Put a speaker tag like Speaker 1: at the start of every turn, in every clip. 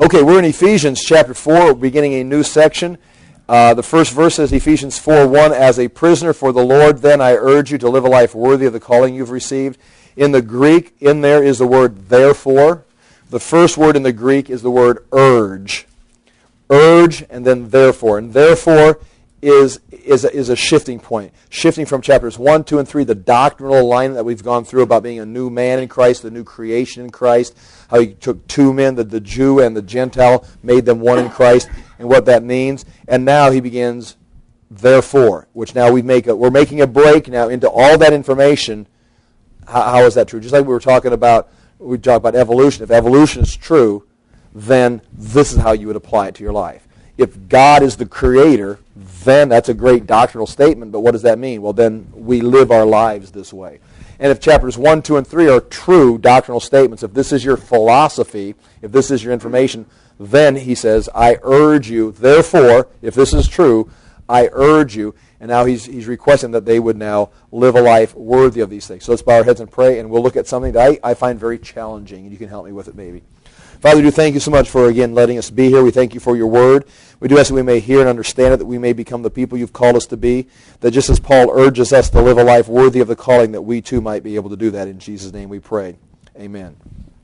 Speaker 1: Okay, we're in Ephesians chapter 4, beginning a new section. The first verse says, Ephesians 4:1, as a prisoner for the Lord, then I urge you to live a life worthy of the calling you've received. In the Greek, in there is the word therefore. The first word in the Greek is the word urge. Urge and then therefore. And therefore is a shifting point. Shifting from chapters 1, 2, and 3, the doctrinal alignment that we've gone through about being a new man in Christ, the new creation in Christ, how he took two men, the Jew and the Gentile, made them one in Christ, and what that means. And now he begins, therefore, which now we're making a break now into all that information. How is that true? Just like we talked about evolution. If evolution is true, then this is how you would apply it to your life. If God is the creator, then that's a great doctrinal statement, but what does that mean? Well, then we live our lives this way. And if chapters 1, 2, and 3 are true doctrinal statements, if this is your philosophy, if this is your information, then he says, I urge you, therefore, if this is true, I urge you. And now he's requesting that they would now live a life worthy of these things. So let's bow our heads and pray, and we'll look at something that I find very challenging, and you can help me with it maybe. Father, we do thank you so much for, again, letting us be here. We thank you for your word. We do ask that we may hear and understand it, that we may become the people you've called us to be, that just as Paul urges us to live a life worthy of the calling, that we too might be able to do that. In Jesus' name we pray. Amen.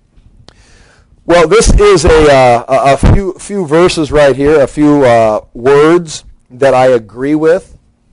Speaker 1: Well, this is a few verses right here, a few words that I agree with,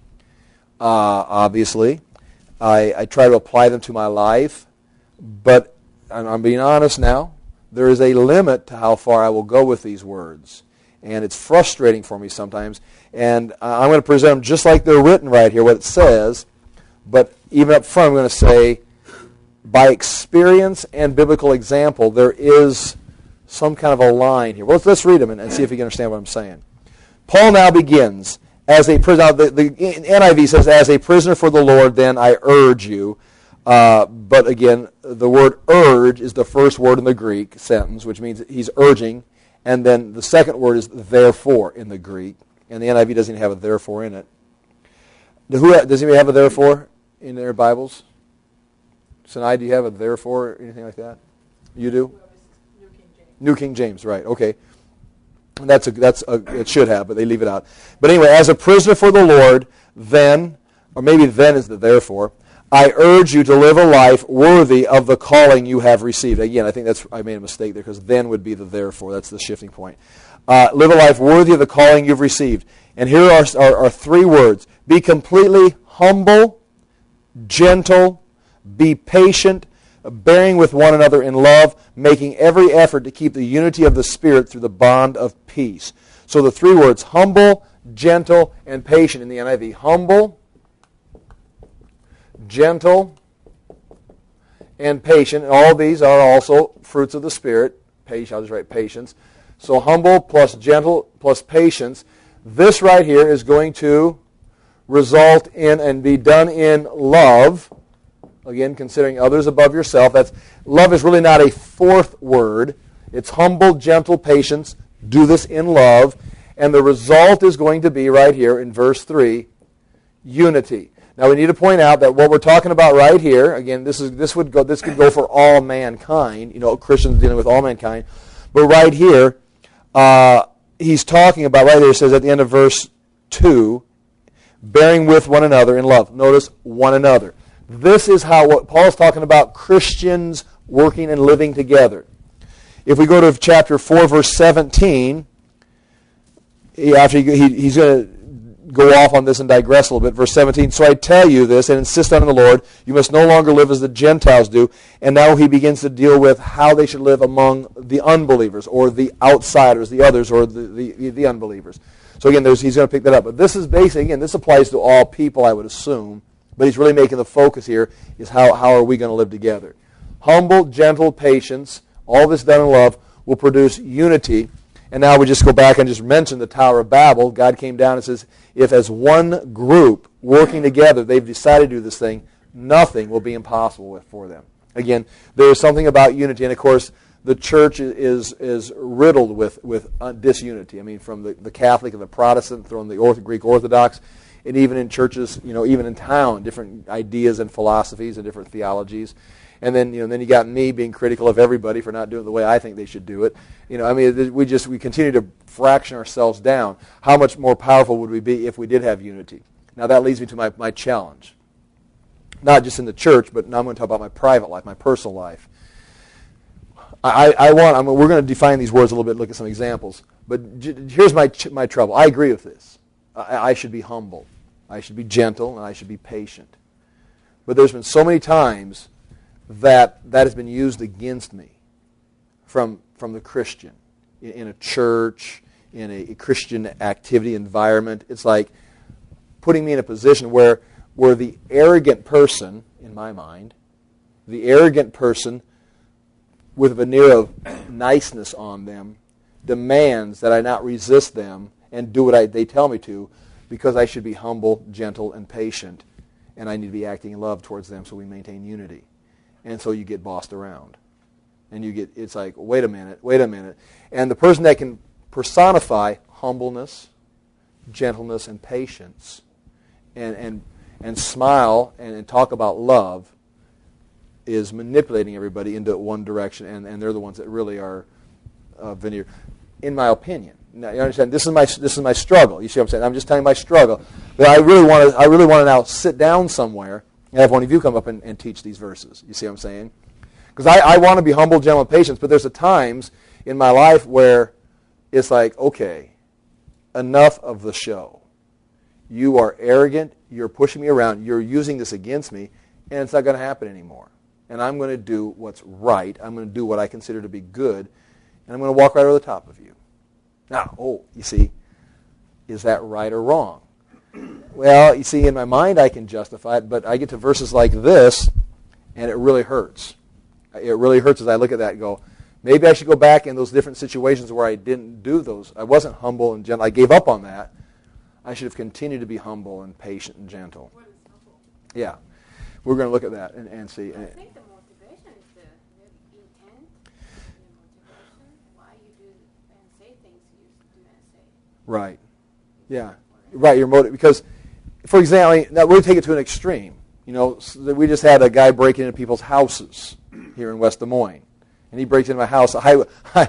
Speaker 1: obviously. I try to apply them to my life, but I'm being honest now. There is a limit to how far I will go with these words. And it's frustrating for me sometimes. And I'm going to present them just like they're written right here, what it says. But even up front, I'm going to say, by experience and biblical example, there is some kind of a line here. Well, let's read them and see if you can understand what I'm saying. Paul now begins, as a prisoner. The NIV says, as a prisoner for the Lord, then I urge you. But again, the word urge is the first word in the Greek sentence, which means he's urging. And then the second word is therefore in the Greek. And the NIV doesn't even have a therefore in it. Does anybody have a therefore in their Bibles? Sinai, do you have a therefore or anything like that? You do?
Speaker 2: New King James.
Speaker 1: New King James, right. Okay. And it should have, but they leave it out. But anyway, as a prisoner for the Lord, then, or maybe then is the therefore, I urge you to live a life worthy of the calling you have received. Again, I think I made a mistake there because then would be the therefore. That's the shifting point. Live a life worthy of the calling you've received. And here are three words. Be completely humble, gentle, be patient, bearing with one another in love, making every effort to keep the unity of the Spirit through the bond of peace. So the three words, humble, gentle, and patient in the NIV. Humble, gentle, and patient. And all these are also fruits of the Spirit. I'll just write patience. So humble plus gentle plus patience. This right here is going to result in and be done in love. Again, considering others above yourself. Love is really not a fourth word. It's humble, gentle, patience. Do this in love. And the result is going to be right here in verse 3, unity. Now we need to point out that what we're talking about right here, again, this could go for all mankind, Christians dealing with all mankind. But right here, he's talking about, right here, it says at the end of verse 2, bearing with one another in love. Notice, one another. This is what Paul's talking about, Christians working and living together. If we go to chapter 4, verse 17, he's going to go off on this and digress a little bit. Verse 17, so I tell you this and insist on the Lord, you must no longer live as the Gentiles do. And now he begins to deal with how they should live among the unbelievers or the outsiders, the others, or the unbelievers. So again, he's going to pick that up. But this is basic. Again, this applies to all people, I would assume. But he's really making the focus here is how are we going to live together. Humble, gentle, patience, all this done in love will produce unity. And now we just go back and just mention the Tower of Babel. God came down and says, if as one group working together they've decided to do this thing, nothing will be impossible for them. Again, there is something about unity. And of course, the church is riddled with disunity. I mean, from the Catholic and the Protestant, from the Greek Orthodox, and even in churches, even in town, different ideas and philosophies and different theologies. And then, then you got me being critical of everybody for not doing it the way I think they should do it. We continue to fraction ourselves down. How much more powerful would we be if we did have unity? Now that leads me to my challenge. Not just in the church, but now I'm going to talk about my private life, my personal life. We're going to define these words a little bit, look at some examples. But here's my trouble. I agree with this. I should be humble. I should be gentle, and I should be patient. But there's been so many times that has been used against me from the Christian in a church, in a Christian activity environment. It's like putting me in a position where the arrogant person, in my mind, the arrogant person with a veneer of niceness on them demands that I not resist them and do what they tell me to, because I should be humble, gentle, and patient, and I need to be acting in love towards them so we maintain unity. And so you get bossed around. And it's like, wait a minute. And the person that can personify humbleness, gentleness, and patience, and smile and talk about love is manipulating everybody into one direction, and they're the ones that really are veneer, in my opinion. Now, you understand? This is my struggle. You see what I'm saying? I'm just telling you my struggle. But I really want to now sit down somewhere and have one of you come up and teach these verses. You see what I'm saying? Because I want to be humble, gentle, and patient, but there's times in my life where it's like, okay, enough of the show. You are arrogant. You're pushing me around. You're using this against me, and it's not going to happen anymore. And I'm going to do what's right. I'm going to do what I consider to be good, and I'm going to walk right over the top of you. Now, you see, is that right or wrong? Well, you see, in my mind I can justify it, but I get to verses like this, and it really hurts. It really hurts as I look at that and go, maybe I should go back in those different situations where I didn't do those. I wasn't humble and gentle. I gave up on that. I should have continued to be humble and patient and gentle.
Speaker 2: What is humble?
Speaker 1: Yeah. We're going to look at that and see.
Speaker 2: I think the motivation is the intent, the motivation, why you do and say things you do and say.
Speaker 1: Right. Yeah. Right, your motive. Because, for example, now we'll take it to an extreme. We just had a guy break into people's houses here in West Des Moines. And he breaks into my house. I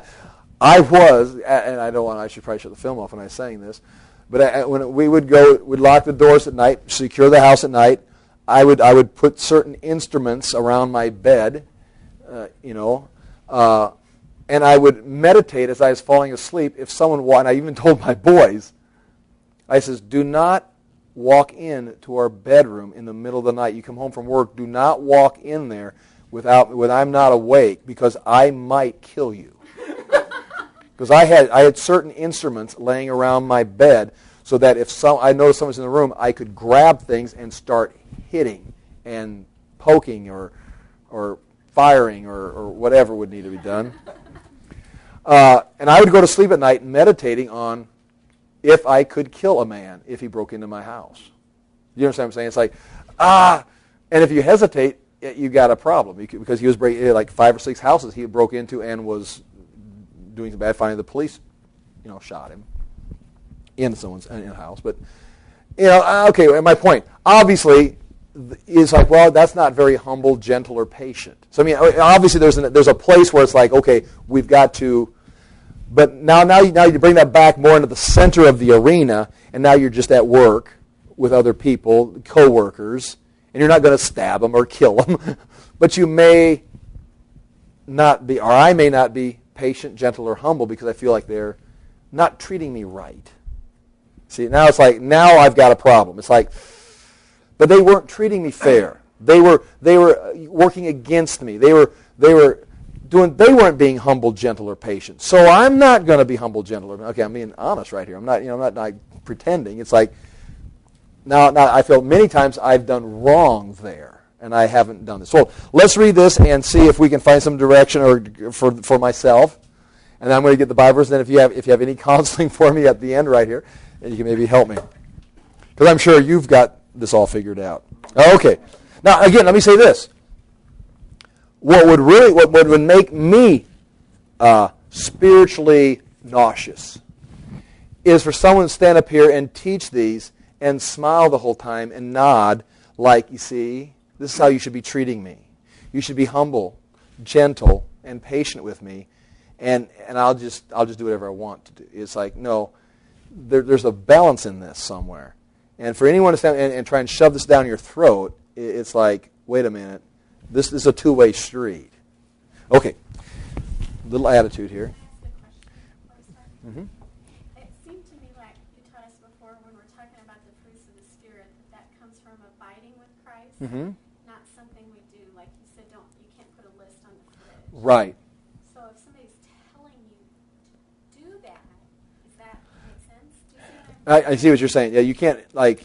Speaker 1: was, and I should probably shut the film off when I was saying this, but when we would we'd lock the doors at night, secure the house at night. I would put certain instruments around my bed, and I would meditate as I was falling asleep. If someone walked, and I even told my boys, I says, do not walk in to our bedroom in the middle of the night. You come home from work, do not walk in there when I'm not awake, because I might kill you. Because I had certain instruments laying around my bed so that if I noticed someone's in the room, I could grab things and start hitting and poking or firing or whatever would need to be done. And I would go to sleep at night meditating on if I could kill a man if he broke into my house. You understand what I'm saying? It's like, and if you hesitate, you got a problem, because he was breaking like 5 or 6 houses he broke into and was doing some bad. Finally, the police, shot him in someone's in a house. But okay. And my point, obviously, is like, well, that's not very humble, gentle, or patient. So I mean, obviously, there's a place where it's like, okay, we've got to. But now you bring that back more into the center of the arena, and now you're just at work with other people, coworkers, and you're not going to stab them or kill them, but you may not be, or I may not be patient, gentle, or humble because I feel like they're not treating me right. See, now it's like, now I've got a problem. It's like, but they weren't treating me fair. They were working against me. They weren't being humble, gentle, or patient. So I'm not going to be humble, gentle, or okay. I'm being honest right here. I'm not pretending. It's like now I feel many times I've done wrong there, and I haven't done this. So let's read this and see if we can find some direction or for myself. And then I'm going to get the Bible verse. And then if you have any counseling for me at the end right here, and you can maybe help me, because I'm sure you've got this all figured out. Okay. Now again, let me say this. What would make me spiritually nauseous is for someone to stand up here and teach these and smile the whole time and nod like, you see, this is how you should be treating me. You should be humble, gentle, and patient with me, and I'll just do whatever I want to do. It's like, no, there's a balance in this somewhere. And for anyone to stand and try and shove this down your throat, it's like, wait a minute, this is a two-way street. Okay, little attitude here.
Speaker 2: Can I ask a question before we start?
Speaker 1: Mm-hmm.
Speaker 2: It seemed to me like you taught us before when we're talking about the fruits of the Spirit that comes from abiding with Christ, not something we do. Like you said, you can't put a list on the fridge.
Speaker 1: Right.
Speaker 2: So if somebody's telling you to do that, does that make sense? Do you see what
Speaker 1: I see what you're saying. Yeah, you can't,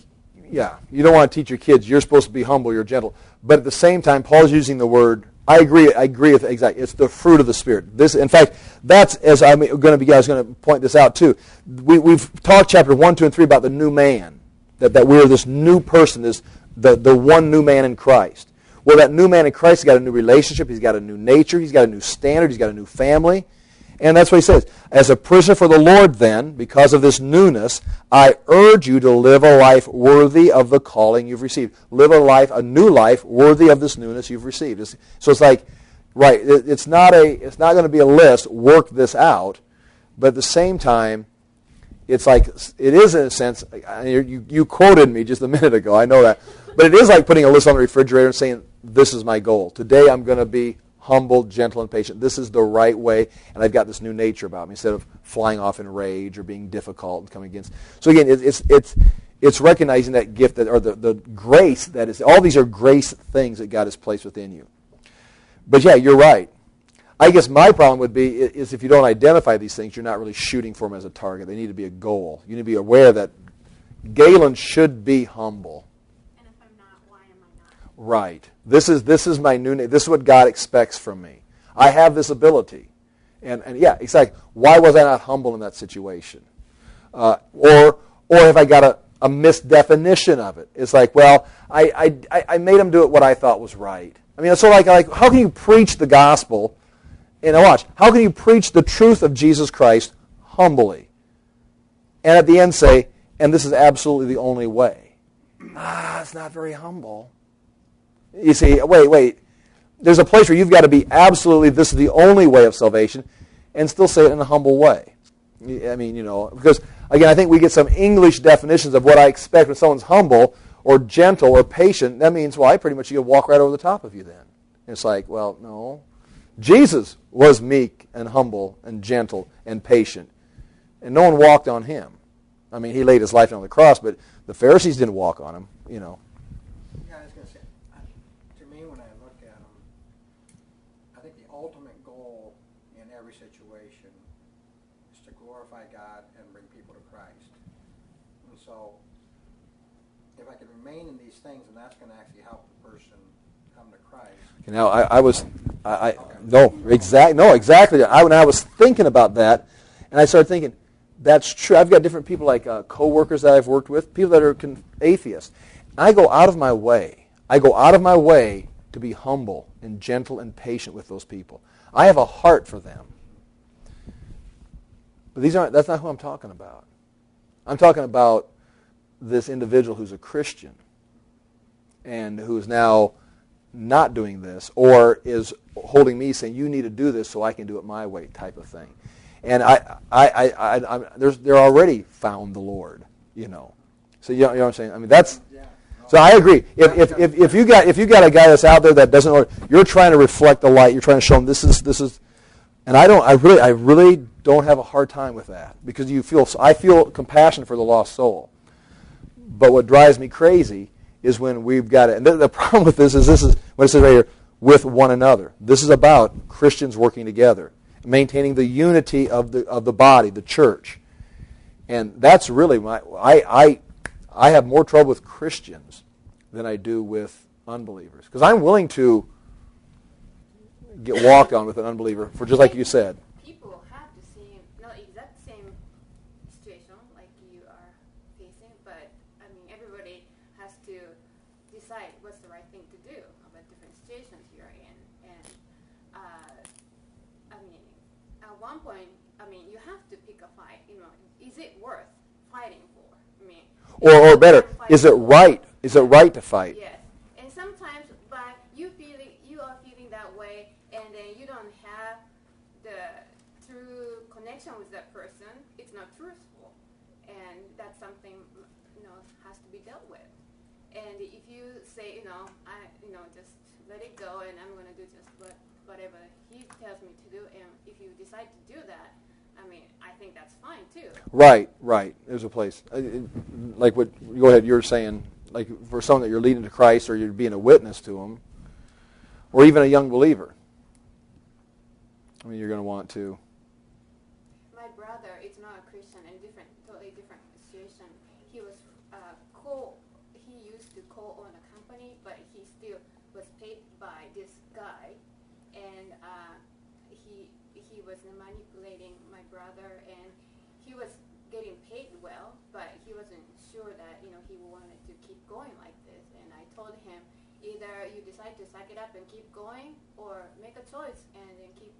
Speaker 1: you don't want to teach your kids, you're supposed to be humble, you're gentle. But at the same time, Paul's using the word, I agree with exactly. It's the fruit of the Spirit. This, in fact, that's, as I was going to point this out too. We've talked chapter 1, 2, and 3 about the new man, that we're this new person, the one new man in Christ. Well, that new man in Christ has got a new relationship, he's got a new nature, he's got a new standard, he's got a new family. And that's what he says. As a prisoner for the Lord, then, because of this newness, I urge you to live a life worthy of the calling you've received. Live a new life, worthy of this newness you've received. So it's like, right, it's not going to be a list, work this out, but at the same time, it's like, it is in a sense, you quoted me just a minute ago, I know that, but it is like putting a list on the refrigerator and saying, this is my goal. Today I'm going to be humble, gentle, and patient. This is the right way, and I've got this new nature about me instead of flying off in rage or being difficult and coming against. So again, it's recognizing that gift or the grace that is. All these are grace things that God has placed within you. But yeah, you're right. I guess my problem would be is if you don't identify these things, you're not really shooting for them as a target. They need to be a goal. You need to be aware that Galen should be humble.
Speaker 2: And if I'm not, why am I not?
Speaker 1: Right. This is my new name. This is what God expects from me. I have this ability. And yeah, exactly. Why was I not humble in that situation? Or have I got a misdefinition of it? It's like, well, I made him do it what I thought was right. I mean, it's sort of like how can you preach the gospel? And watch, how can you preach the truth of Jesus Christ humbly? And at the end say, and this is absolutely the only way. It's not very humble. You see, wait. There's a place where you've got to be absolutely, this is the only way of salvation, and still say it in a humble way. I mean, because, again, I think we get some English definitions of what I expect when someone's humble or gentle or patient. That means, well, I pretty much walk right over the top of you then. And it's like, well, no. Jesus was meek and humble and gentle and patient, and no one walked on him. I mean, he laid his life down on the cross, but the Pharisees didn't walk on him,
Speaker 3: Yeah, I was going to say, to me, when I look at them, I think the ultimate goal in every situation is to glorify God and bring people to Christ. And so, if I can remain in these things, then that's going to actually help the person come to Christ.
Speaker 1: Exactly. When I was thinking about that, and I started thinking, that's true. I've got different people like co-workers that I've worked with, people that are atheists. I go out of my way. To be humble and gentle and patient with those people. I have a heart for them. But that's not who I'm talking about. I'm talking about this individual who's a Christian and who is now not doing this or is holding me saying, you need to do this so I can do it my way type of thing. And they're already found the Lord, So you know what I'm saying? I mean, that's... So I agree. If you got a guy that's out there that doesn't know, you're trying to reflect the light. You're trying to show him this is, and I really don't have a hard time with that because I feel compassion for the lost soul. But what drives me crazy is when we've got it. And the problem with this is what it says right here, with one another. This is about Christians working together, maintaining the unity of the body, the church, and that's really I have more trouble with Christians than I do with unbelievers. Because I'm willing to get walked on with an unbeliever for just like you said.
Speaker 2: People have the same, not exact same situation like you are facing, but I mean, everybody has to decide what's the right thing to do about different situations you're in. And I mean, at one point, you have to pick a fight. Is it worth fighting for?
Speaker 1: Or better, is it right? Is it right to fight?
Speaker 2: Yes. And sometimes, but you are feeling connection with that person, it's not truthful. And that's something, has to be dealt with. And if you say, just let it go and I'm going to do just whatever he tells me to do, and if you decide to do that, I think that's fine too.
Speaker 1: Right. There's a place. Like what, go ahead, you're saying, like for someone that you're leading to Christ or you're being a witness to them, or even a young believer. You're going to want to.
Speaker 2: My brother is not a Christian and totally different situation. He was he used to co-own a company, but he still was paid by this guy, and he was manipulating my brother, and he was getting paid well, but he wasn't sure that he wanted to keep going like this. And I told him, either you decide to suck it up and keep going, or make a choice and then keep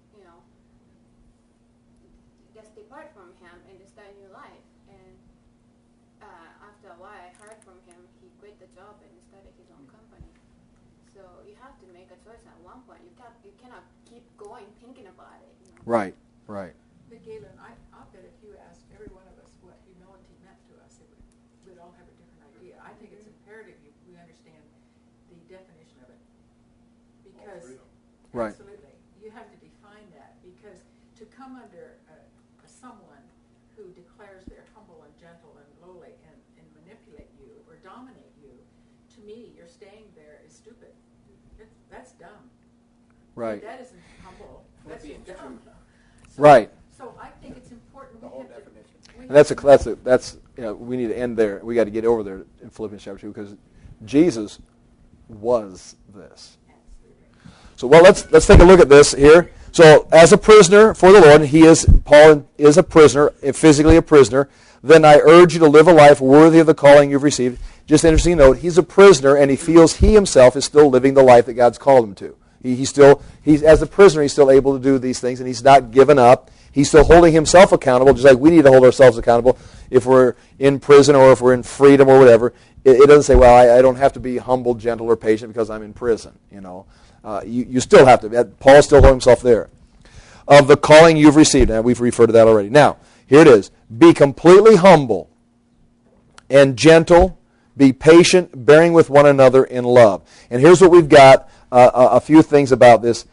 Speaker 2: just depart from him and just start a new life. And after a while, I heard from him, he quit the job and started his own company. So you have to make a choice at one point. You cannot keep going thinking about it.
Speaker 1: Right.
Speaker 4: But Galen, I'll bet if you asked every one of us what humility meant to us, we'd all have a different idea. I think it's imperative we understand the definition of it. Because,
Speaker 1: right.
Speaker 4: Absolutely, you have to define that, because to come under someone who declares they're humble and gentle and lowly and manipulate you or dominate you, to me, your staying there is stupid. That's dumb.
Speaker 1: Right.
Speaker 4: That isn't humble. That's just dumb.
Speaker 1: Right.
Speaker 4: So I think it's important.
Speaker 3: The whole definition.
Speaker 1: That's we need to end there. We got to get over there in Philippians chapter 2 because Jesus was this. So let's take a look at this here. So as a prisoner for the Lord, Paul is a prisoner, physically a prisoner. Then I urge you to live a life worthy of the calling you've received. Just an interesting note, he's a prisoner and he feels he himself is still living the life that God's called him to. He's as a prisoner, he's still able to do these things and he's not given up. He's still holding himself accountable, just like we need to hold ourselves accountable if we're in prison or if we're in freedom or whatever. It doesn't say, well, I don't have to be humble, gentle, or patient because I'm in prison. You still have to. Paul still holds himself there. Of the calling you've received. Now, we've referred to that already. Now, here it is. Be completely humble and gentle. Be patient, bearing with one another in love. And here's what we've got, a few things about this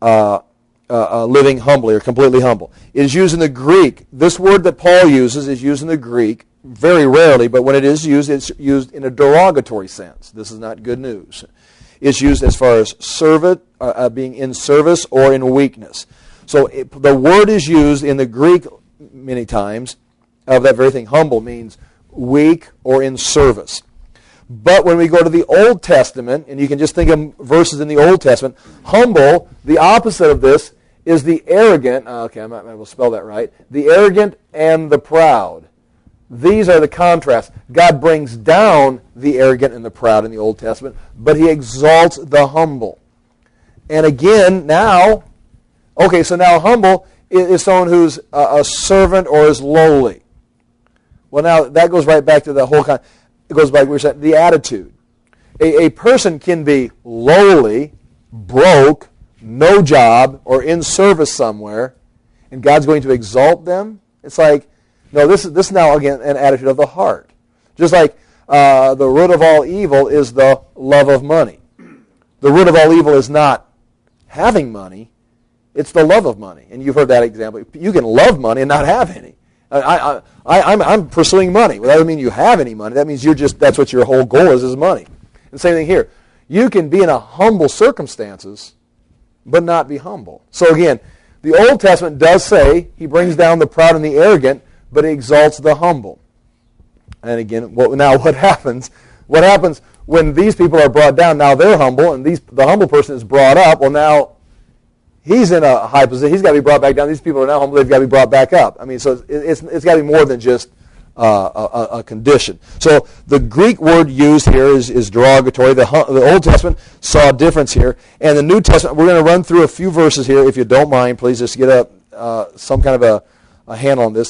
Speaker 1: living humbly or completely humble. It is used in the Greek. This word that Paul uses is used in the Greek very rarely, but when it is used, it's used in a derogatory sense. This is not good news. It's used as far as being in service or in weakness. So the word is used in the Greek many times of that very thing. Humble means weak or in service. But when we go to the Old Testament, and you can just think of verses in the Old Testament, humble, the opposite of this, is the arrogant. Okay, I might be able to spell that right. The arrogant and the proud. These are the contrasts. God brings down the arrogant and the proud in the Old Testament, but he exalts the humble. And again, now humble is someone who's a servant or is lowly. Well, now that goes right back to the whole it goes back to the attitude. A person can be lowly, broke, no job, or in service somewhere, and God's going to exalt them. It's like, no, this is now, again, an attitude of the heart. Just like the root of all evil is the love of money. The root of all evil is not having money. It's the love of money. And you've heard that example. You can love money and not have any. I'm pursuing money. Well, that doesn't mean you have any money. That means that's what your whole goal is money. And same thing here. You can be in a humble circumstances, but not be humble. So again, the Old Testament does say he brings down the proud and the arrogant, but he exalts the humble. And again, what happens? What happens when these people are brought down? Now they're humble, and the humble person is brought up. Well, now he's in a high position. He's got to be brought back down. These people are now humble. They've got to be brought back up. I mean, so it's got to be more than just a condition. So the Greek word used here is derogatory. The Old Testament saw a difference here. And the New Testament, we're going to run through a few verses here. If you don't mind, please just get some kind of a handle on this.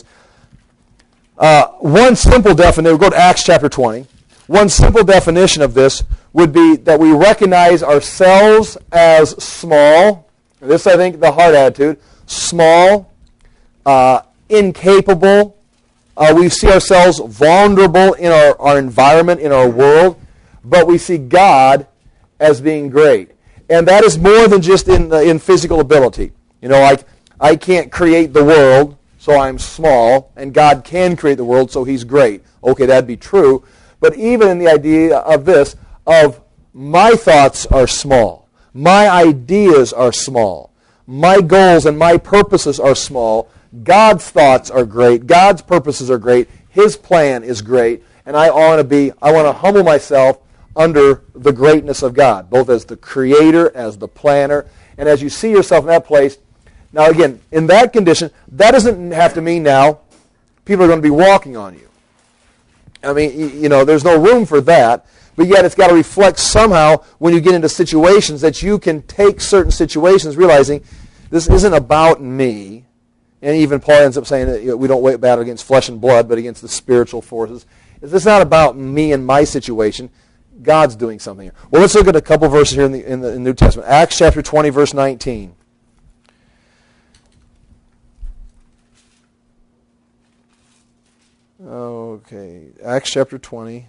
Speaker 1: One simple definition, we'll go to Acts chapter 20. One simple definition of this would be that we recognize ourselves as small. This, I think, the heart attitude. Small incapable. We see ourselves vulnerable in our environment, in our world, but we see God as being great. And that is more than just in physical ability. You know, I can't create the world, so I'm small, and God can create the world, so he's great. Okay, that'd be true. But even in the idea of this, of my thoughts are small, my ideas are small, my goals and my purposes are small, God's thoughts are great, God's purposes are great, his plan is great, and I want to humble myself under the greatness of God, both as the creator, as the planner, and as you see yourself in that place. Now again, in that condition, that doesn't have to mean now people are going to be walking on you. I mean, you know, there's no room for that, but yet it's got to reflect somehow when you get into situations that you can take certain situations realizing this isn't about me. And even Paul ends up saying that, you know, we don't battle against flesh and blood, but against the spiritual forces. It's not about me and my situation. God's doing something here. Well, let's look at a couple verses here in the New Testament. Acts chapter 20, verse 19. Okay, Acts chapter 20,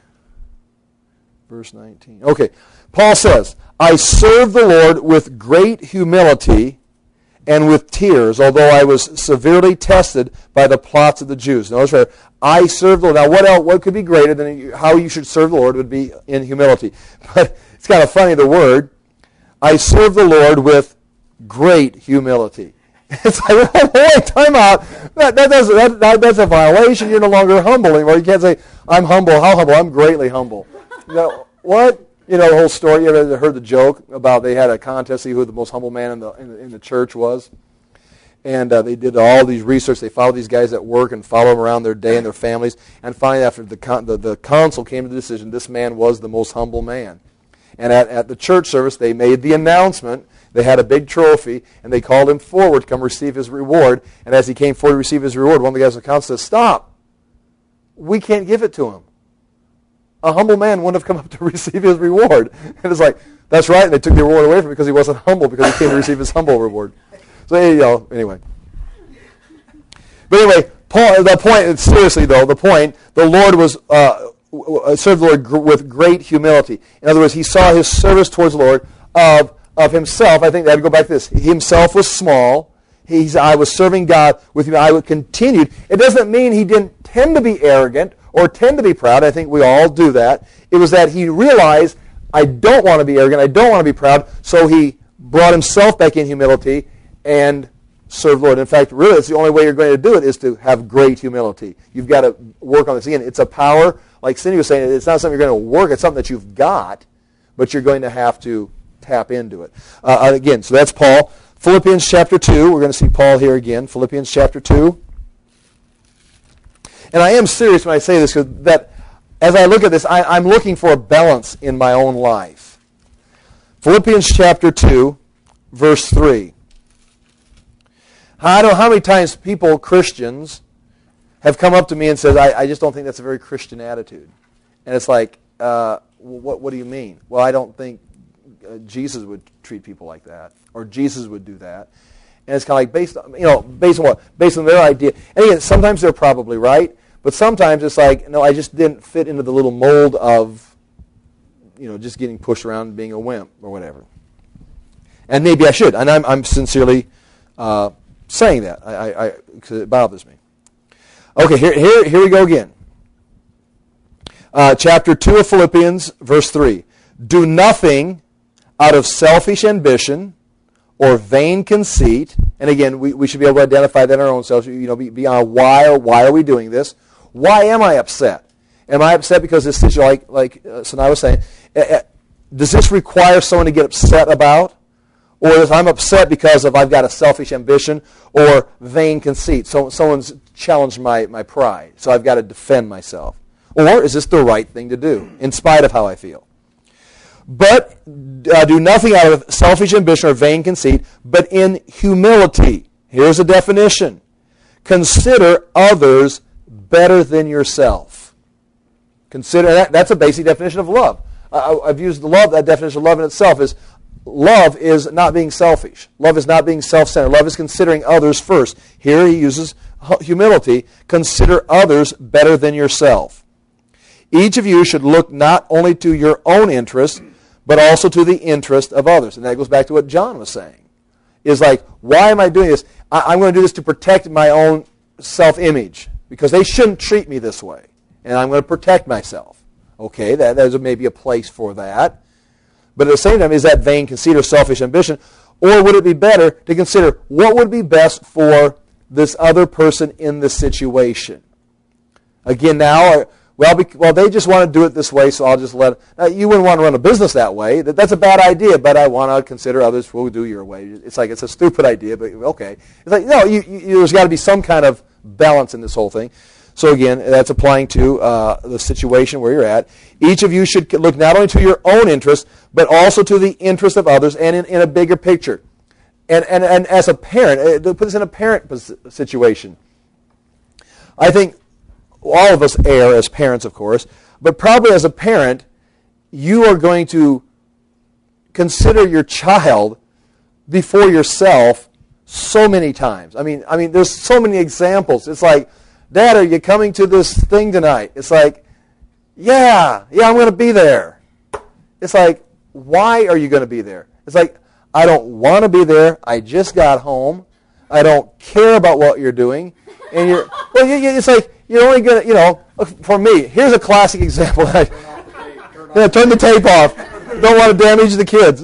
Speaker 1: verse 19. Okay, Paul says, I serve the Lord with great humility and with tears, although I was severely tested by the plots of the Jews. Notice right, I serve the Lord. Now, what could be greater than how you should serve the Lord would be in humility. But it's kind of funny, the word, I serve the Lord with great humility. It's like, oh boy, time out. That's a violation. You're no longer humble anymore. You can't say, I'm humble. How humble? I'm greatly humble. You know, what? You know the whole story. You ever heard the joke about they had a contest to see who the most humble man in the church was? And they did all these research. They followed these guys at work and followed them around their day and their families. And finally, after the council came to the decision, this man was the most humble man. And at the church service, they made the announcement. They had a big trophy, and they called him forward to come receive his reward. And as he came forward to receive his reward, one of the guys at the council said, stop. We can't give it to him. A humble man wouldn't have come up to receive his reward. And it's like, that's right, and they took the reward away from him because he wasn't humble, because he came to receive his humble reward. So, you know, anyway. But anyway, Paul, the point, seriously though, the Lord was, served the Lord with great humility. In other words, he saw his service towards the Lord of himself. I think that would go back to this. He himself was small. I was serving God with him. I continued. It doesn't mean he didn't tend to be arrogant or tend to be proud. I think we all do that. It was that he realized, I don't want to be arrogant. I don't want to be proud. So he brought himself back in humility and served the Lord. In fact, really, it's the only way you're going to do it is to have great humility. You've got to work on this. Again, it's a power. Like Cindy was saying, it's not something you're going to work. It's something that you've got, but you're going to have to tap into it. Again, so that's Paul. Philippians chapter 2. We're going to see Paul here again. Philippians chapter 2. And I am serious when I say this, because that as I look at this, I'm looking for a balance in my own life. Philippians chapter 2, verse 3. I don't know how many times people, Christians, have come up to me and said, I just don't think that's a very Christian attitude. And it's like, what do you mean? Well, I don't think Jesus would treat people like that, or Jesus would do that. And it's kind of like based on what? Based on their idea. And again, sometimes they're probably right, but sometimes it's like, no, I just didn't fit into the little mold of, just getting pushed around and being a wimp or whatever. And maybe I should, and I'm sincerely saying that, because it bothers me. Okay, here we go again. Chapter 2 of Philippians, verse 3. Do nothing out of selfish ambition or vain conceit. And again, we should be able to identify that in our own selves. Be on why are we doing this? Why am I upset? Am I upset because this situation, like Sanai was saying, does this require someone to get upset about? Or if I'm upset because I've got a selfish ambition or vain conceit. So someone's challenged my pride, so I've got to defend myself. Or is this the right thing to do, in spite of how I feel? But do nothing out of selfish ambition or vain conceit, but in humility. Here's a definition. Consider others better than yourself. Consider that's a basic definition of love. I've used that definition of love in itself is love is not being selfish. Love is not being self-centered. Love is considering others first. Here he uses humility. Consider others better than yourself. Each of you should look not only to your own interest, but also to the interest of others. And that goes back to what John was saying. Is like, why am I doing this? I'm going to do this to protect my own self-image, because they shouldn't treat me this way. And I'm going to protect myself. Okay, there's maybe a place for that. But at the same time, is that vain conceit or selfish ambition? Or would it be better to consider what would be best for this other person in this situation? Again, now, well, they just want to do it this way, so I'll just let them. You wouldn't want to run a business that way. That's a bad idea, but I want to consider others will do your way. It's like it's a stupid idea, but okay. It's like, no, there's got to be some kind of balance in this whole thing. So again, that's applying to the situation where you're at. Each of you should look not only to your own interest, but also to the interest of others and in a bigger picture. And as a parent, to put this in a parent situation, I think all of us err as parents, of course, but probably as a parent, you are going to consider your child before yourself so many times. I mean, there's so many examples. It's like, Dad, are you coming to this thing tonight? It's like, yeah, I'm going to be there. It's like, why are you going to be there? It's like, I don't want to be there. I just got home. I don't care about what you're doing. And it's like, you're only going to, for me, here's a classic example. Turn the tape off. Don't want to damage the kids.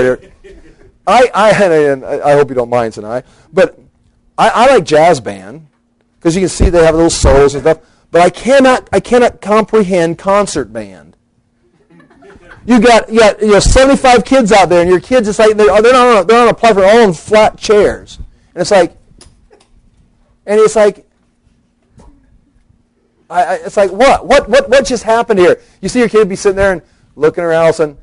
Speaker 1: I hope you don't mind, Sinai, but I like jazz band. Because you can see they have little solos and stuff. But I cannot comprehend concert band. You got 75 kids out there, and your kids, it's like they're on a platform, all on flat chairs, and it's like what just happened here? You see your kid be sitting there and looking around, all of a sudden,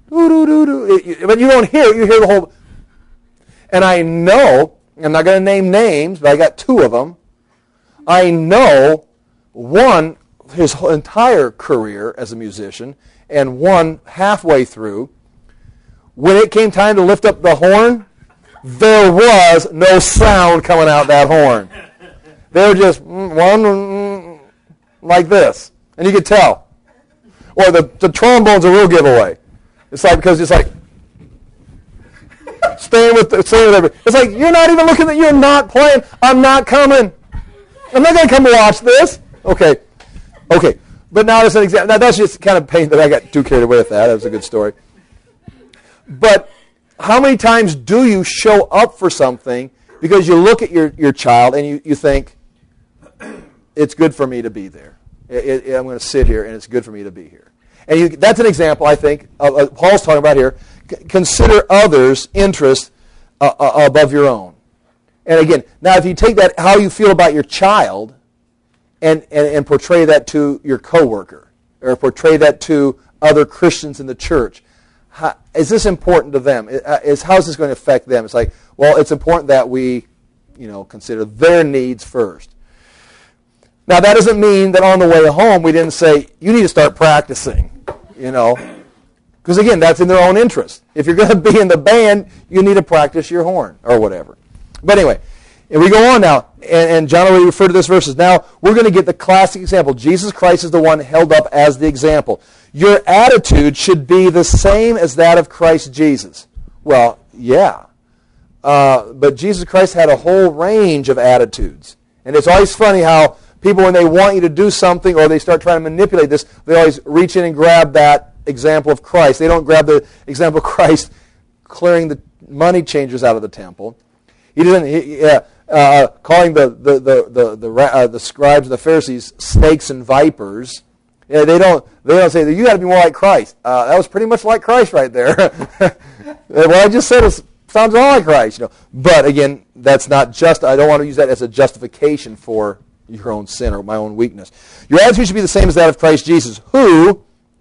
Speaker 1: but you don't hear it. You hear the whole. And I know, I'm not going to name names, but I got two of them. I know one, his entire career as a musician, and one halfway through. When it came time to lift up the horn, there was no sound coming out that horn. They were just one like this, and you could tell. Or the trombone's a real giveaway. It's like, because it's like staying with everybody. It's like, you're not even looking at, you're not playing. I'm not coming. I'm not going to come watch this. Okay. But now there's an example. Now that's just kind of pain that I got too carried away with that. That was a good story. But how many times do you show up for something because you look at your child and you think, it's good for me to be there. I'm going to sit here and it's good for me to be here. And that's an example, I think, Paul's talking about here. Consider others' interests above your own. And again, now if you take that, how you feel about your child, and portray that to your coworker, or portray that to other Christians in the church, is this important to them? How is this going to affect them? It's like, well, it's important that we, consider their needs first. Now that doesn't mean that on the way home we didn't say, you need to start practicing, because again, that's in their own interest. If you're going to be in the band, you need to practice your horn or whatever. But anyway, and we go on now, and John already referred to this verses. Now, we're going to get the classic example. Jesus Christ is the one held up as the example. Your attitude should be the same as that of Christ Jesus. Well, yeah. But Jesus Christ had a whole range of attitudes. And it's always funny how people, when they want you to do something or they start trying to manipulate this, they always reach in and grab that example of Christ. They don't grab the example of Christ clearing the money changers out of the temple. He doesn't. Calling the scribes and the Pharisees snakes and vipers. Yeah, they don't say, you got to be more like Christ. That was pretty much like Christ right there. What I just said sounds all like Christ. But again, that's not just. I don't want to use that as a justification for your own sin or my own weakness. Your attitude should be the same as that of Christ Jesus, who,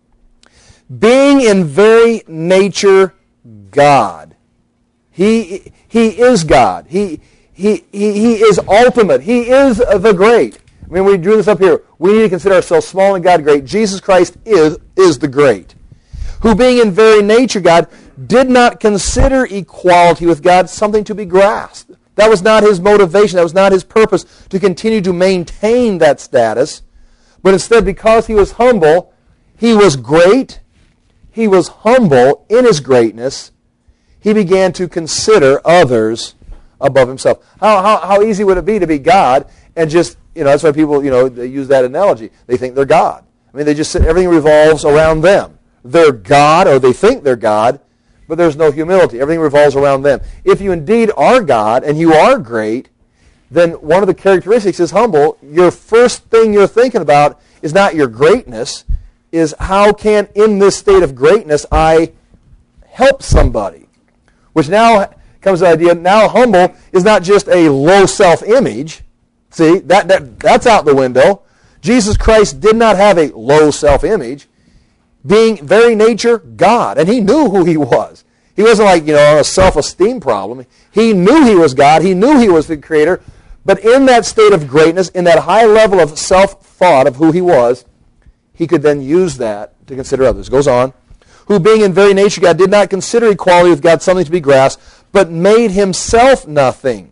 Speaker 1: being in very nature God, He is God. He is ultimate. He is the great. I mean, we drew this up here. We need to consider ourselves small and God great. Jesus Christ is the great. Who being in very nature God, did not consider equality with God something to be grasped. That was not his motivation. That was not his purpose to continue to maintain that status. But instead, because he was humble, he was great. He was humble in his greatness. He began to consider others above himself. How easy would it be to be God and just, that's why people, they use that analogy. They think they're God. I mean, they just everything revolves around them. They're God, or they think they're God, but there's no humility. Everything revolves around them. If you indeed are God and you are great, then one of the characteristics is humble. Your first thing you're thinking about is not your greatness, is how can, in this state of greatness, I help somebody? Which now comes to the idea, now humble is not just a low self-image. See, that's out the window. Jesus Christ did not have a low self-image, being very nature God, and he knew who he was. He wasn't like, a self-esteem problem. He knew he was God. He knew he was the creator. But in that state of greatness, in that high level of self-thought of who he was, he could then use that to consider others. It goes on. Who being in very nature God did not consider equality with God something to be grasped, but made himself nothing,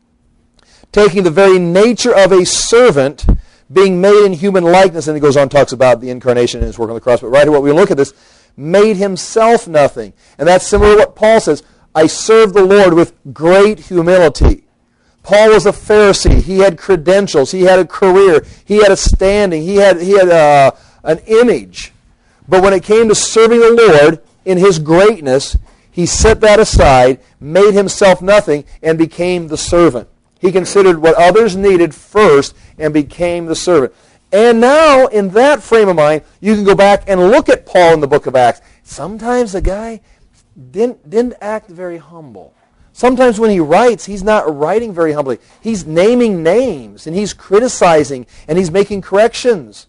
Speaker 1: taking the very nature of a servant, being made in human likeness. And he goes on and talks about the incarnation and his work on the cross. But right here, what we look at this, made himself nothing. And that's similar to what Paul says. I serve the Lord with great humility. Paul was a Pharisee. He had credentials. He had a career. He had a standing. He had an image. But when it came to serving the Lord in his greatness, he set that aside, made himself nothing, and became the servant. He considered what others needed first and became the servant. And now, in that frame of mind, you can go back and look at Paul in the book of Acts. Sometimes the guy didn't act very humble. Sometimes when he writes, he's not writing very humbly. He's naming names, and he's criticizing, and he's making corrections.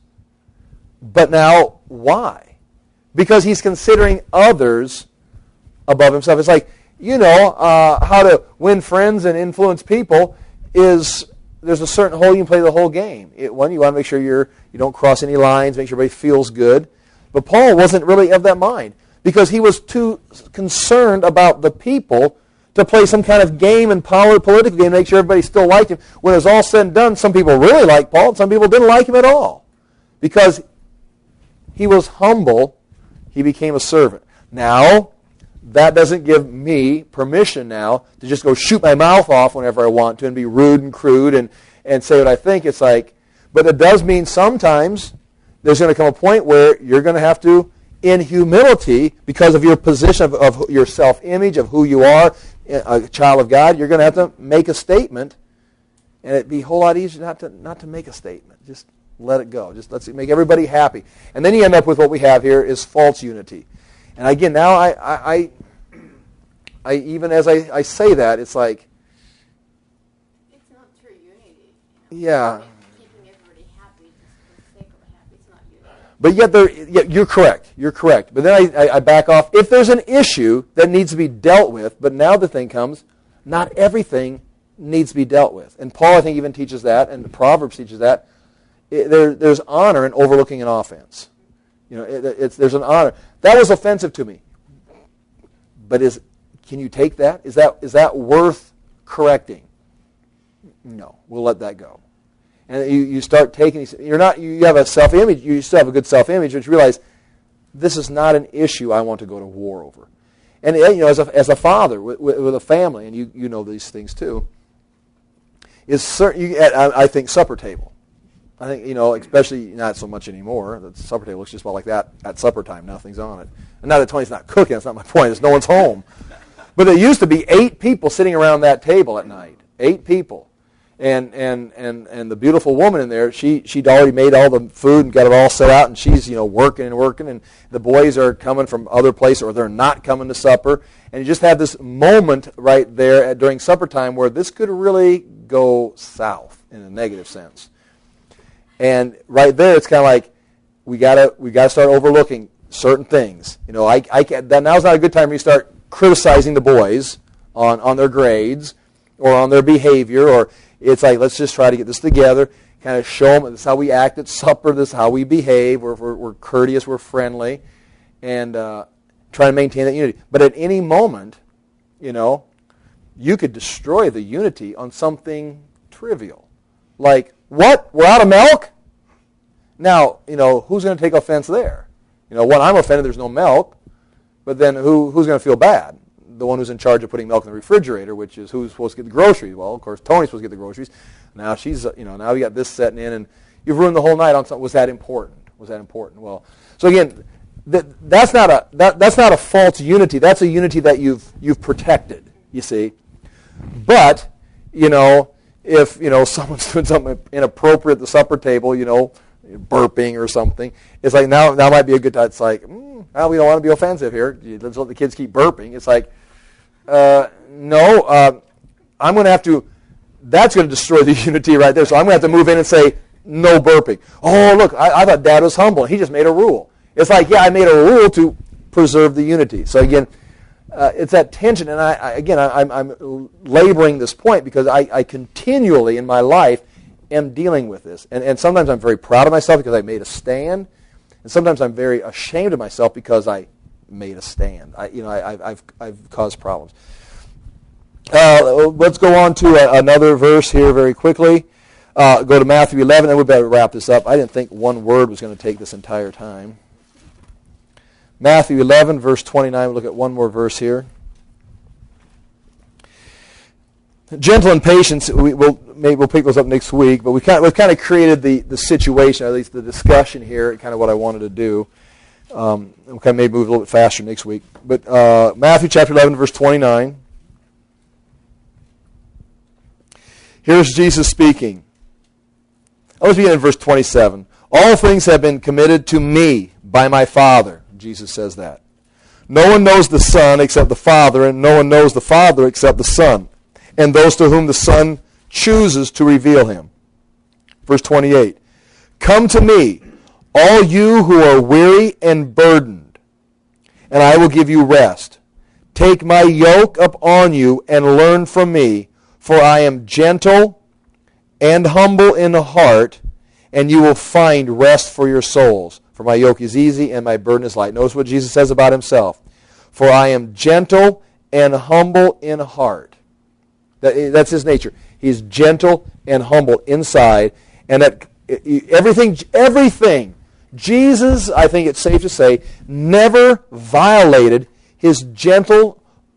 Speaker 1: But now, why? Because he's considering others above himself. It's like, how to win friends and influence people is there's a certain hole you can play the whole game. One, you want to make sure you don't cross any lines, make sure everybody feels good. But Paul wasn't really of that mind because he was too concerned about the people to play some kind of game and political game, make sure everybody still liked him. When it was all said and done, some people really liked Paul, and some people didn't like him at all. Because he was humble, he became a servant. Now, that doesn't give me permission now to just go shoot my mouth off whenever I want to and be rude and crude and say what I think. It's like, but it does mean sometimes there's going to come a point where you're going to have to, in humility, because of your position of your self-image, of who you are, a child of God, you're going to have to make a statement, and it'd be a whole lot easier not to make a statement. Just let it go. Just let's make everybody happy. And then you end up with what we have here is false unity. And again, now I even as I say that, it's like,
Speaker 2: it's not true unity.
Speaker 1: Yeah.
Speaker 2: Keeping everybody happy just for the sake of happy. It's not unity.
Speaker 1: But yet you're correct. You're correct. But then I back off. If there's an issue that needs to be dealt with, but now the thing comes, not everything needs to be dealt with. And Paul, I think, even teaches that, and the Proverbs teaches that. There's honor in overlooking an offense. There's an honor. That was offensive to me. But can you take that? Is that worth correcting? No, we'll let that go. And you start taking. You have a self-image. You still have a good self-image, but you realize this is not an issue I want to go to war over. And as a father with a family, and you know these things too, is certain. I think supper table. I think, especially not so much anymore. The supper table looks just about like that at supper time. Nothing's on it. And now that Tony's not cooking, that's not my point. It's no one's home. But there used to be 8 people sitting around that table at night. 8 people. And the beautiful woman in there, she'd already made all the food and got it all set out, and she's, working, and the boys are coming from other places, or they're not coming to supper. And you just have this moment right there during supper time where this could really go south in a negative sense. And right there, it's kind of like we gotta start overlooking certain things. Now's not a good time for you to start criticizing the boys on their grades or on their behavior. Or it's like, let's just try to get this together, kind of show them this is how we act at supper, this is how we behave. We're courteous, we're friendly, and trying to maintain that unity. But at any moment, you could destroy the unity on something trivial. Like, what? We're out of milk? Now, who's going to take offense there? When I'm offended there's no milk, but then who's going to feel bad? The one who's in charge of putting milk in the refrigerator, which is who's supposed to get the groceries. Well, of course, Tony's supposed to get the groceries. Now she's, now we got this setting in, and you've ruined the whole night on something. Was that important? Well, so again, that's not a false unity. That's a unity that you've protected. You see, but if someone's doing something inappropriate at the supper table, burping or something, it's like now might be a good time. It's like, well, we don't want to be offensive here. Let's let the kids keep burping. It's like, no, I'm going to have to. That's going to destroy the unity right there. So I'm going to have to move in and say no burping. Oh, look, I thought Dad was humble. He just made a rule. It's like, yeah, I made a rule to preserve the unity. So again, it's that tension, and I'm laboring this point because I continually in my life am dealing with this, and sometimes I'm very proud of myself because I made a stand, and sometimes I'm very ashamed of myself because I made a stand. I've caused problems. Let's go on to another verse here very quickly. Go to Matthew 11, and we better wrap this up. I didn't think one word was going to take this entire time. Matthew 11, verse 29. We'll look at one more verse here. Gentle and patience, we'll pick those up next week, but we've kind of created the situation, or at least the discussion here, kind of what I wanted to do. We'll kind of maybe move a little bit faster next week. But Matthew chapter 11, verse 29. Here's Jesus speaking. Let's begin in verse 27. All things have been committed to me by my Father. Jesus says that. No one knows the Son except the Father, and no one knows the Father except the Son, and those to whom the Son chooses to reveal him. Verse 28. Come to me, all you who are weary and burdened, and I will give you rest. Take my yoke upon you and learn from me, for I am gentle and humble in heart, and you will find rest for your souls. For my yoke is easy and my burden is light. Notice what Jesus says about himself. For I am gentle and humble in heart. That's his nature. He's gentle and humble inside. And that everything, Jesus, I think it's safe to say, never violated his gentleness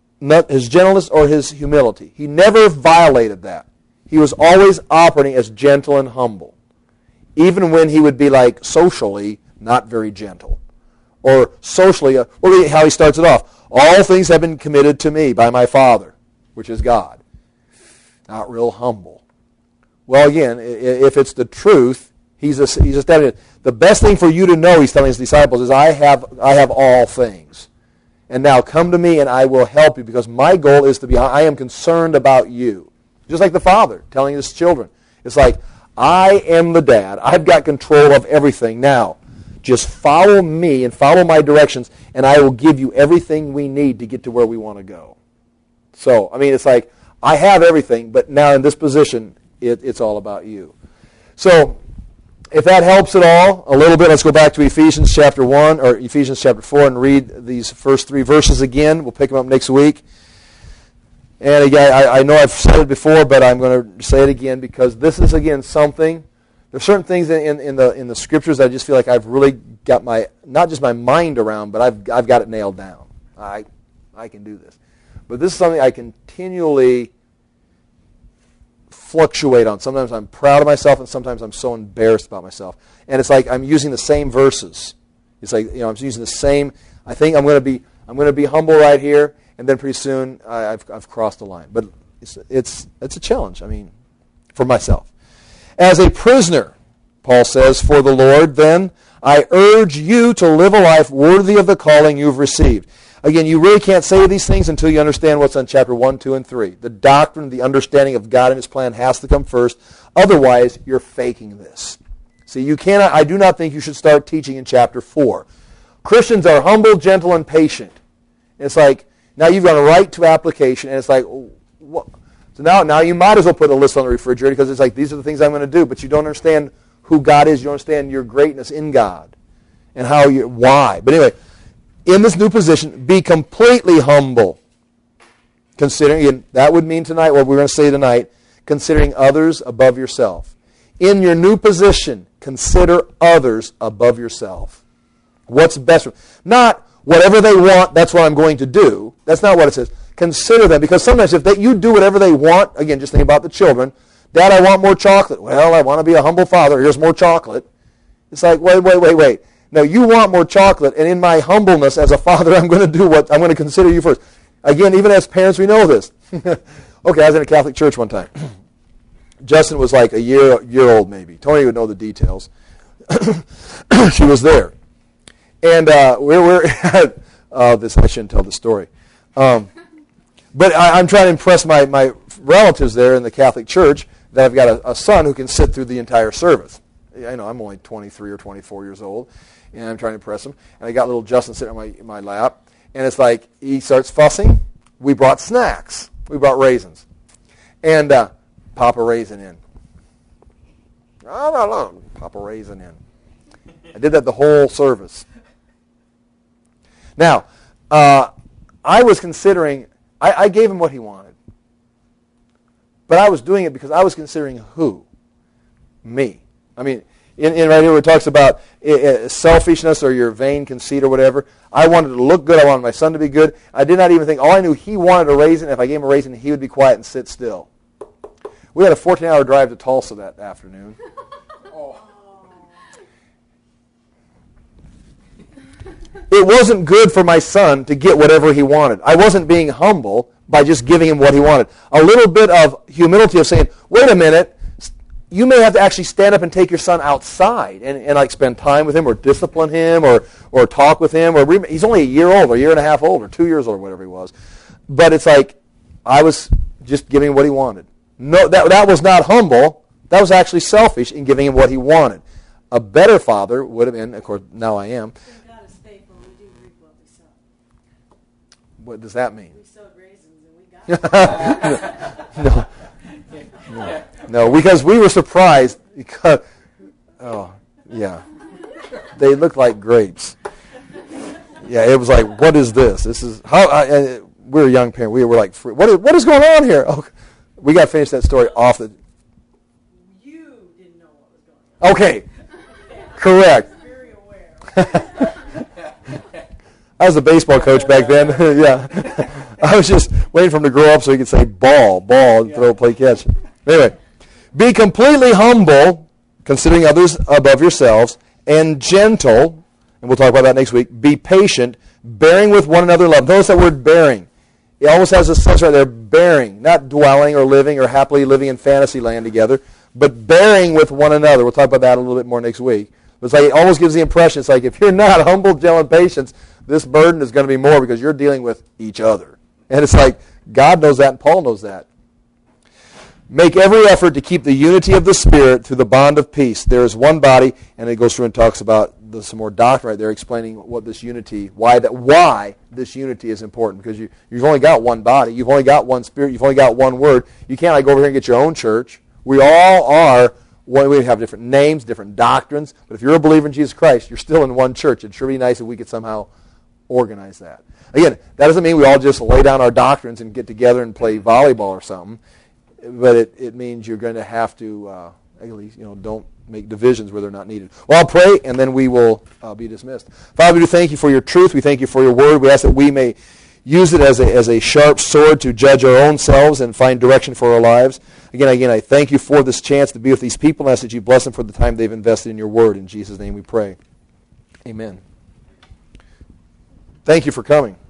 Speaker 1: or his humility. He never violated that. He was always operating as gentle and humble. Even when he would be like socially not very gentle. Or socially, look at how he starts it off. All things have been committed to me by my Father, which is God. Not real humble. Well, again, if it's the truth, he's established. The best thing for you to know, he's telling his disciples, is I have all things. And now come to me and I will help you, because my goal is I am concerned about you. Just like the father telling his children. It's like, I am the dad. I've got control of everything. Now, just follow me and follow my directions, and I will give you everything we need to get to where we want to go. So, it's like, I have everything, but now in this position, it's all about you. So, if that helps at all, a little bit, let's go back to Ephesians chapter 1, or Ephesians chapter 4, and read these first 3 verses again. We'll pick them up next week. And again, I know I've said it before, but I'm going to say it again, because this is, again, something. There's certain things in the scriptures that I just feel like I've really got not just my mind around, but I've got it nailed down. I can do this. But this is something I continually fluctuate on. Sometimes I'm proud of myself, and sometimes I'm so embarrassed about myself. And it's like I'm using the same verses. It's like I'm using the same. I think I'm going to be humble right here, and then pretty soon I've crossed the line. But it's a challenge. For myself. As a prisoner, Paul says, for the Lord, then I urge you to live a life worthy of the calling you've received. Again, you really can't say these things until you understand what's in chapter 1, 2, and 3. The doctrine, the understanding of God and his plan has to come first. Otherwise, you're faking this. See, I do not think you should start teaching in chapter 4. Christians are humble, gentle, and patient. It's like, now you've gone right to application, and it's like, what? So now you might as well put a list on the refrigerator, because it's like, these are the things I'm going to do, but you don't understand who God is. You don't understand your greatness in God and why. But anyway, in this new position, be completely humble. Considering, again, that would mean tonight, what we're going to say tonight, considering others above yourself. In your new position, consider others above yourself. What's best? Not whatever they want, that's what I'm going to do. That's not what it says. Consider them, because sometimes if you do whatever they want, again, just think about the children. Dad, I want more chocolate. Well, I want to be a humble father. Here's more chocolate. It's like, wait. No, you want more chocolate, and in my humbleness as a father, I'm going to do what I'm going to consider you first. Again, even as parents, we know this. Okay, I was in a Catholic church one time. Justin was like a year old, maybe. Tony would know the details. She was there, and we're this. I shouldn't tell the story, but I'm trying to impress my relatives there in the Catholic Church that I've got a son who can sit through the entire service. I know I'm only 23 or 24 years old, and I'm trying to impress him. And I got little Justin sitting on my lap. And it's like he starts fussing. We brought snacks. We brought raisins. And pop a raisin in. Pop a raisin in. I did that the whole service. Now, I was considering, I gave him what he wanted. But I was doing it because I was considering who? Me. I mean, in right here where it talks about selfishness or your vain conceit or whatever, I wanted to look good. I wanted my son to be good. I did not even think, all I knew, he wanted a raisin. If I gave him a raisin, he would be quiet and sit still. We had a 14-hour drive to Tulsa that afternoon. It wasn't good for my son to get whatever he wanted. I wasn't being humble by just giving him what he wanted. A little bit of humility of saying, wait a minute, you may have to actually stand up and take your son outside and like spend time with him or discipline him or talk with him. Or he's only a year old or a year and a half old or 2 years old or whatever he was. But it's like I was just giving him what he wanted. No, that was not humble. That was actually selfish in giving him what he wanted. A better father would have been, of course, now I am.
Speaker 5: God is faithful. We do reap what we sow.
Speaker 1: What does that mean?
Speaker 5: We sowed raisins and we got
Speaker 1: No, because we were surprised because, they looked like grapes. Yeah, it was like, what is this? This is how we were a young parent. We were like, what is going on here? Oh, we got to finish that story off the.
Speaker 5: You didn't know what was going on.
Speaker 1: Okay, correct.
Speaker 5: Very aware.
Speaker 1: I was a baseball coach back then. Yeah, I was just waiting for him to grow up so he could say ball, and throw, play catch. Anyway, be completely humble, considering others above yourselves, and gentle, and we'll talk about that next week. Be patient, bearing with one another in love. Notice that word bearing. It almost has a sense right there, bearing, not dwelling or living or happily living in fantasy land together, but bearing with one another. We'll talk about that a little bit more next week. But it's like, it almost gives the impression, it's like if you're not humble, gentle, and patient, this burden is going to be more because you're dealing with each other. And it's like, God knows that and Paul knows that. Make every effort to keep the unity of the Spirit through the bond of peace. There is one body, and it goes through and talks about some more doctrine right there, explaining what this unity, why this unity is important. Because you've only got one body, you've only got one Spirit, you've only got one Word. You can't like go over here and get your own church. We all are. We have different names, different doctrines, but if you're a believer in Jesus Christ, you're still in one church. It'd sure be nice if we could somehow organize that. Again, that doesn't mean we all just lay down our doctrines and get together and play volleyball or something. But it means you're going to have to, at least, don't make divisions where they're not needed. Well, I'll pray, and then we will be dismissed. Father, we do thank you for your truth. We thank you for your word. We ask that we may use it as a sharp sword to judge our own selves and find direction for our lives. Again, I thank you for this chance to be with these people, and ask that you bless them for the time they've invested in your word. In Jesus' name we pray. Amen. Thank you for coming.